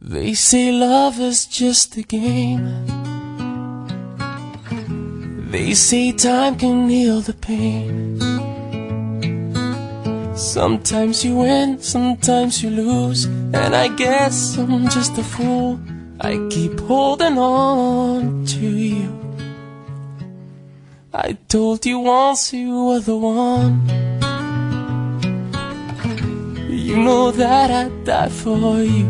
They say love is just a game. They say time can heal the pain. Sometimes you win, sometimes you lose, and I guess I'm just a fool. I keep holding on to you. I told you once you were the one. You know that I'd die for you.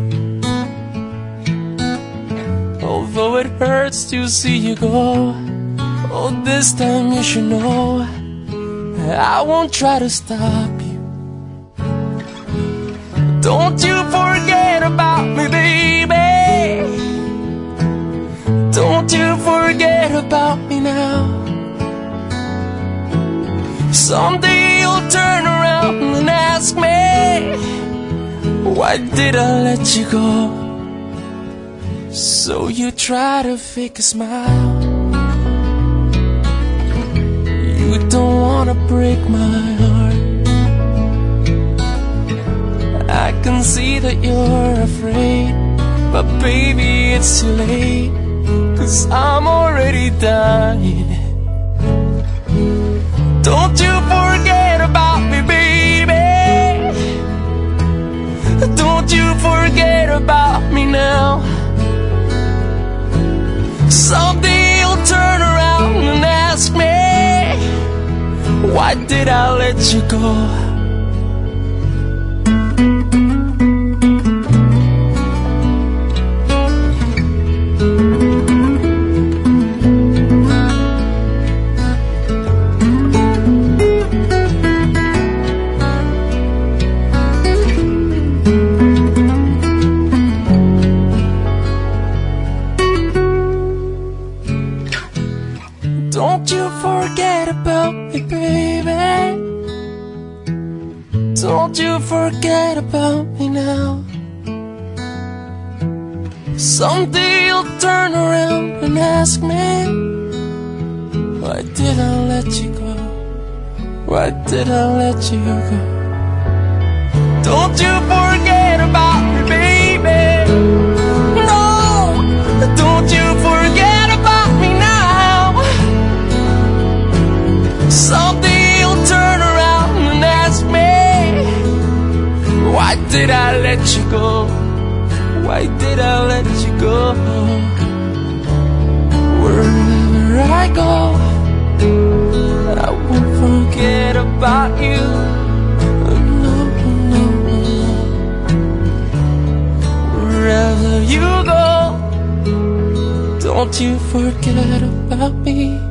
Although it hurts to see you go, oh, this time you should know I won't try to stop you. Don't you forget about me, baby. Don't you forget about me now. Someday you'll turn around and ask me, why did I let you go? So you try to fake a smile. You don't wanna break my heart. I can see that you're afraid, but baby, it's too late, 'cause I'm already dying. Don't you forget about me, baby. Don't you forget about me now. Someday you'll turn around and ask me, why did I let you go? Don't you forget about me, baby. Don't you forget about me now. Someday you'll turn around and ask me, why did I let you go? Why did I let you go? Don't you forget about me, baby. No, don't you forget about me now. Someday you'll turn around and ask me, why did I let you go? Why did I let you go? Wherever I go, I won't forget about you. No, no, no. Wherever you go, don't you forget about me.